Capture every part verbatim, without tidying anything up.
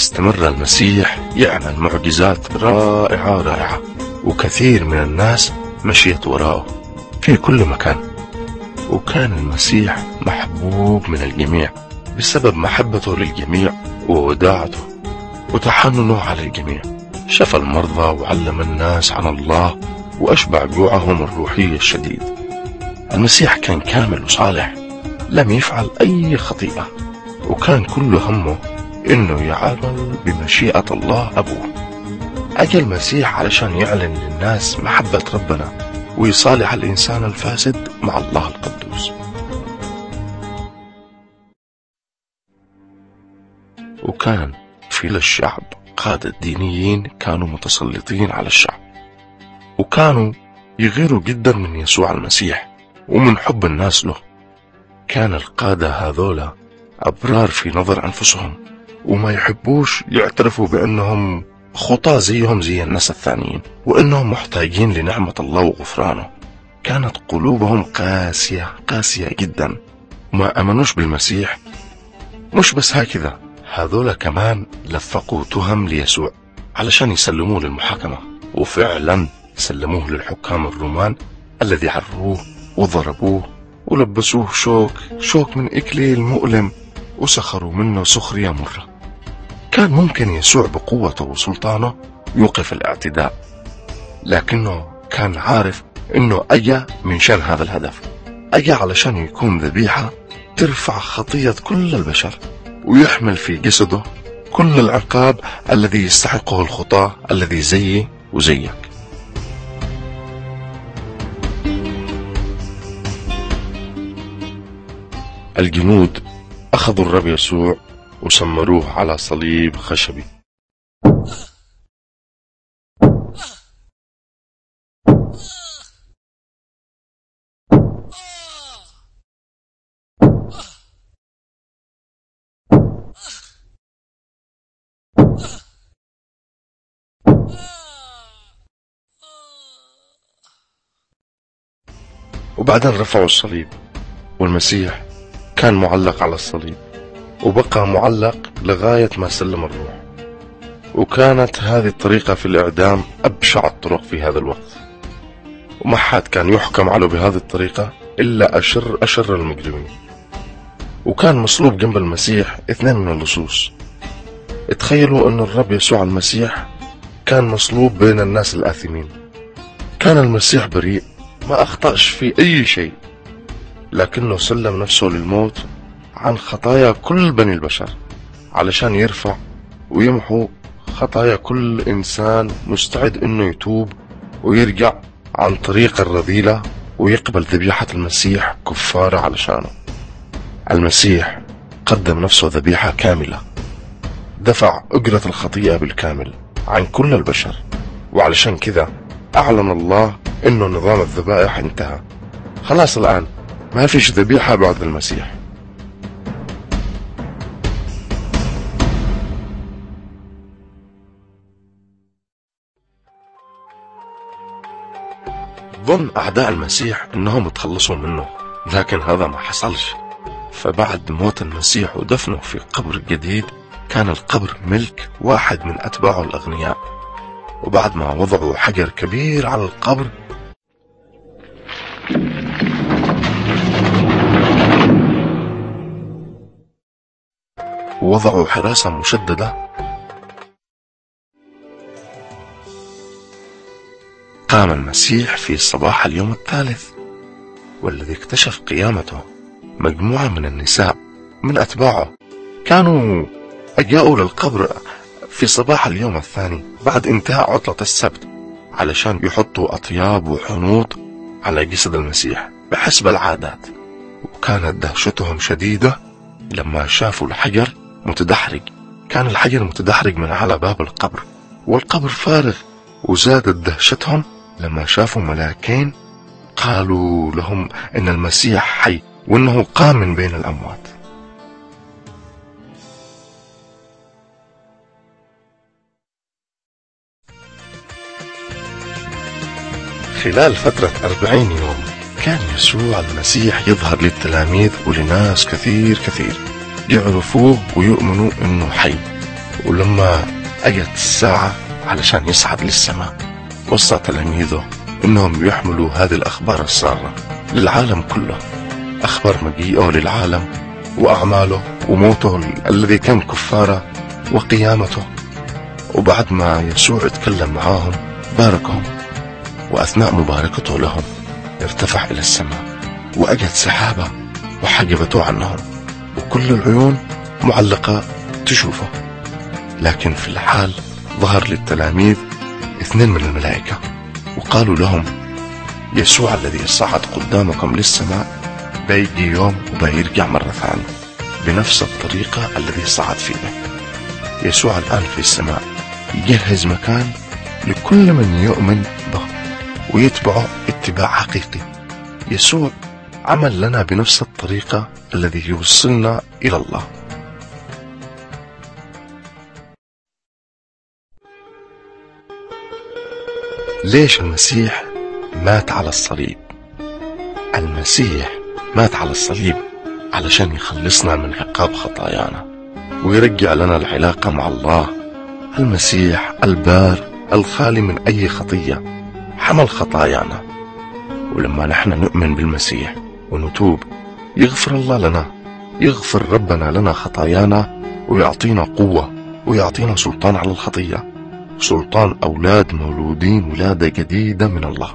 استمر المسيح يعمل معجزات رائعة رائعة، وكثير من الناس مشيت وراءه في كل مكان. وكان المسيح محبوب من الجميع بسبب محبته للجميع ووداعته وتحننه على الجميع. شفى المرضى وعلم الناس عن الله وأشبع جوعهم الروحي الشديد. المسيح كان كامل وصالح، لم يفعل أي خطيئة، وكان كل همه إنه يعمل بمشيئة الله أبوه. أجى المسيح علشان يعلن للناس محبة ربنا ويصالح الإنسان الفاسد مع الله القدوس. وكان في الشعب قادة دينيين كانوا متسلطين على الشعب، وكانوا يغيروا جدا من يسوع المسيح ومن حب الناس له. كان القادة هذولا أبرار في نظر أنفسهم، وما يحبوش يعترفوا بأنهم خطاة زيهم زي الناس الثانيين، وأنهم محتاجين لنعمة الله وغفرانه. كانت قلوبهم قاسية قاسية جدا، وما أمنوش بالمسيح. مش بس هكذا، هذولا كمان لفقوا تهم ليسوع علشان يسلموه للمحاكمة، وفعلا سلموه للحكام الرومان الذي عروه وضربوه ولبسوه شوك شوك من إكليل مؤلم، وسخروا منه سخرية مرة. كان ممكن يسوع بقوته وسلطانه يوقف الاعتداء، لكنه كان عارف انه اجى من شان هذا الهدف. اجى علشان يكون ذبيحة ترفع خطية كل البشر، ويحمل في جسده كل العقاب الذي يستحقه الخطاة الذي زيي وزيك. الجنود أخذوا الرب يسوع وسمروه على صليب خشبي. وبعدين رفعوا الصليب، والمسيح كان معلق على الصليب، وبقى معلق لغاية ما سلم الروح. وكانت هذه الطريقة في الإعدام أبشع الطرق في هذا الوقت، وما حد كان يحكم عليه بهذه الطريقة إلا أشر أشر المجرمين. وكان مصلوب جنب المسيح اثنين من اللصوص. اتخيلوا أن الرب يسوع المسيح كان مصلوب بين الناس الآثمين. كان المسيح بريء، ما أخطأش في أي شيء، لكنه سلم نفسه للموت عن خطايا كل بني البشر علشان يرفع ويمحو خطايا كل إنسان مستعد إنه يتوب ويرجع عن طريق الرذيلة ويقبل ذبيحة المسيح كفارة علشانه. المسيح قدم نفسه ذبيحة كاملة، دفع أجرة الخطيئة بالكامل عن كل البشر، وعلشان كذا أعلن الله إنه نظام الذبائح انتهى. خلاص الآن ما فيش ذبيحة بعد المسيح. ظن أعداء المسيح إنهم يتخلصوا منه، لكن هذا ما حصلش. فبعد موت المسيح ودفنه في قبر جديد، كان القبر ملك واحد من أتباعه الأغنياء. وبعد ما وضعوا حجر كبير على القبر، ووضعوا حراسة مشددة، قام المسيح في صباح اليوم الثالث، والذي اكتشف قيامته مجموعة من النساء من أتباعه كانوا أجاءوا للقبر في صباح اليوم الثاني بعد انتهاء عطلة السبت علشان يحطوا أطياب وحنوط على جسد المسيح بحسب العادات. وكانت دهشتهم شديدة لما شافوا الحجر متدحرج. كان الحجر متدحرج من على باب القبر، والقبر فارغ. وزادت دهشتهم لما شافوا ملاكين قالوا لهم إن المسيح حي وإنه قام من بين الأموات. خلال فترة أربعين يوم كان يسوع المسيح يظهر للتلاميذ ولناس كثير كثير يعرفوه ويؤمنوا إنه حي. ولما أجت الساعة علشان يصعد للسماء وصى تلاميذه إنهم يحملوا هذه الأخبار السارة للعالم كله، أخبار مجيئه للعالم وأعماله وموته الذي كان كفارة وقيامته. وبعد ما يسوع اتكلم معاهم باركهم، وأثناء مباركته لهم ارتفع إلى السماء، وأجت سحابة وحجبته عنهم، وكل العيون معلقة تشوفه. لكن في الحال ظهر للتلاميذ اثنين من الملائكة وقالوا لهم: يسوع الذي صعد قدامكم للسماء بيجي يوم وبيرجع مرة ثانية بنفس الطريقة الذي صعد فيها. يسوع الآن في السماء يجهز مكان لكل من يؤمن به ويتبعه اتباع حقيقي. يسوع عمل لنا بنفس الطريقة الذي يوصلنا إلى الله. ليش المسيح مات على الصليب؟ المسيح مات على الصليب علشان يخلصنا من عقاب خطايانا ويرجع لنا العلاقة مع الله. المسيح البار الخالي من أي خطية حمل خطايانا، ولما نحن نؤمن بالمسيح ونتوب يغفر الله لنا، يغفر ربنا لنا خطايانا ويعطينا قوة ويعطينا سلطان على الخطية، سلطان أولاد مولودين ولادة جديدة من الله.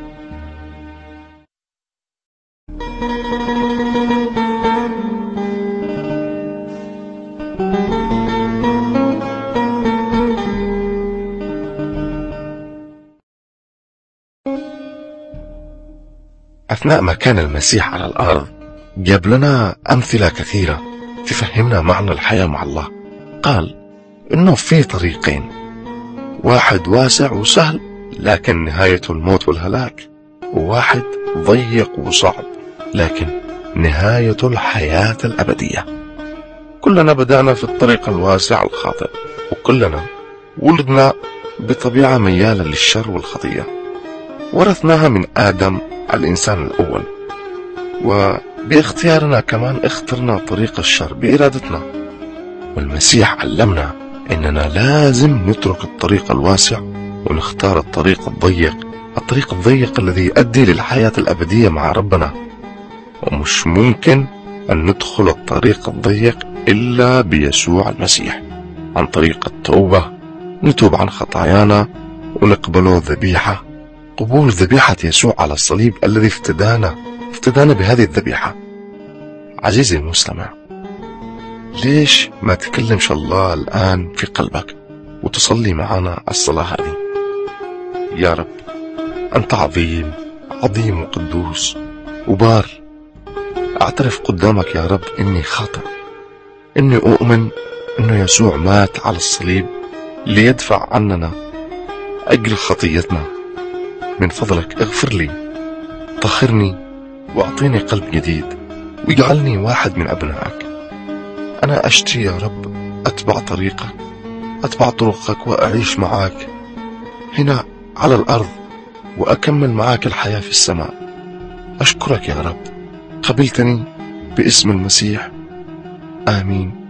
أثناء ما كان المسيح على الأرض جاب لنا أمثلة كثيرة تفهمنا معنى الحياة مع الله. قال إنه في طريقين، واحد واسع وسهل لكن نهايته الموت والهلاك، وواحد ضيق وصعب لكن نهايته الحياة الأبدية. كلنا بدأنا في الطريق الواسع الخاطئ، وكلنا ولدنا بطبيعة ميالة للشر والخطية، ورثناها من آدم الإنسان الأول، وباختيارنا كمان اخترنا طريق الشر بإرادتنا. والمسيح علمنا إننا لازم نترك الطريق الواسع ونختار الطريق الضيق، الطريق الضيق الذي يؤدي للحياة الأبدية مع ربنا. ومش ممكن أن ندخل الطريق الضيق إلا بيسوع المسيح، عن طريق التوبة، نتوب عن خطايانا ونقبله ذبيحة، قبول ذبيحة يسوع على الصليب الذي افتدانا افتدانا بهذه الذبيحة. عزيزي المستمع، ليش ما تكلمش الله الآن في قلبك وتصلي معنا الصلاة هذه؟ يا رب، أنت عظيم عظيم وقدوس وبار. أعترف قدامك يا رب إني خاطئ، إني أؤمن إنه يسوع مات على الصليب ليدفع عننا أجر خطيتنا. من فضلك اغفر لي، طهرني واعطيني قلب جديد واجعلني واحد من أبنائك. أنا أشتي يا رب أتبع طريقك، أتبع طرقك وأعيش معك هنا على الأرض وأكمل معك الحياة في السماء. أشكرك يا رب، قبلتني باسم المسيح، آمين.